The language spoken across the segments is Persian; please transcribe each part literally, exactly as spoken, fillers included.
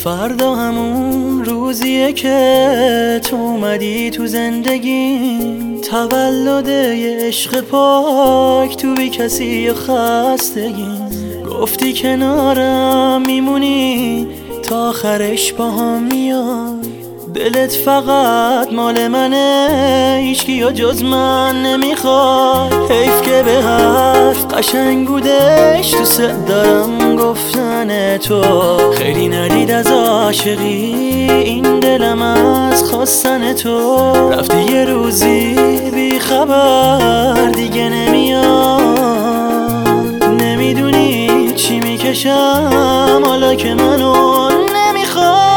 فردا همون روزیه که تو اومدی تو زندگی، تولد یه عشق پاک تو بی کسی و خستگی. گفتی کنارم میمونی تا آخرش با هم میای، دلت فقط مال منه، هیچکی و جز من نمیخواد. حیف که به حرف قشنگ بودش، دوست دارم گفتن تو. خیلی ندید از عاشقی این دلم از خواستن تو. رفتی یه روزی بی خبر دیگه نمیاد، نمیدونی چی میکشم حالا که منو نمیخواد.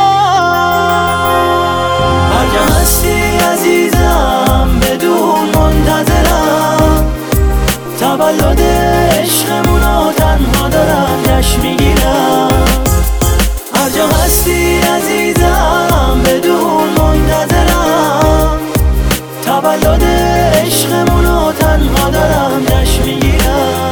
هرجا هستی عزیزم بدون منتظرم، تولد عشقمونو تنها دارم جشن میگیرم. هرجا هستی عزیزم بدون منتظرم، تولد عشقمونو تنها دارم جشن میگیرم.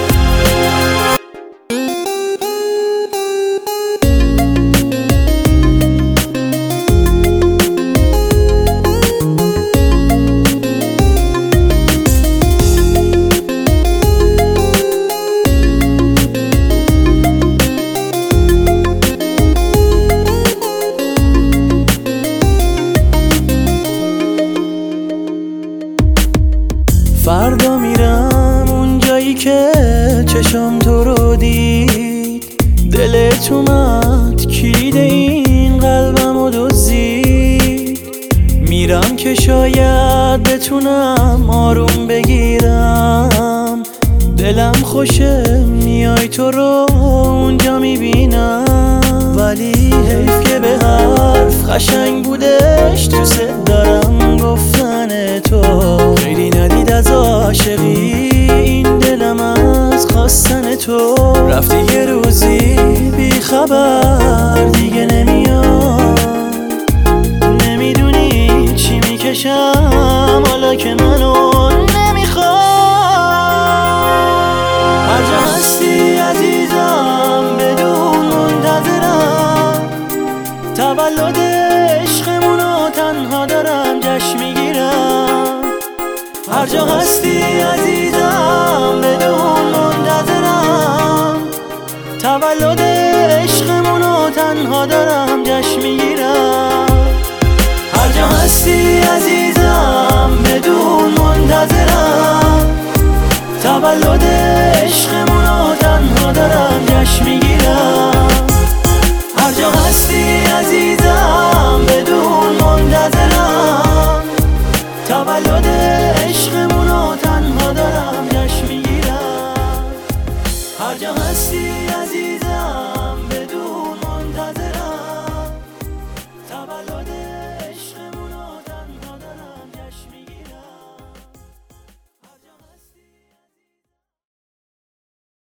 فردا میرم اون جایی که چشم تو رو دید، دلت اومد کلید این قلبمو دزدید. میرم که شاید بتونم آروم بگیرم، دلم خوشه میای تو رو اونجا میبینم. ولی حیف که به حرف قشنگ بودش، دوست دارم گفتن تو. خیلی ندید از عاشقی این دلم از خواستن تو. رفتی یه روزی بی خبر دیگه نمیاد، نمیدونی چی میکشم حالا که منو نمیخواد. هرجا هستی عزیزم بدون منتظرم، تولد عشقمونو تنها دارم جشن میگیرم. هرجا هستی عزیزم بدون منتظرم، تولد عشقمونو تنها دارم جشن میگیرم. هرجا هستی عزیزم بدون منتظرم، تولد عشقمونو تنها دارم جشن میگیرم. هرجا هستی عزیزم بدون منتظرم، تولد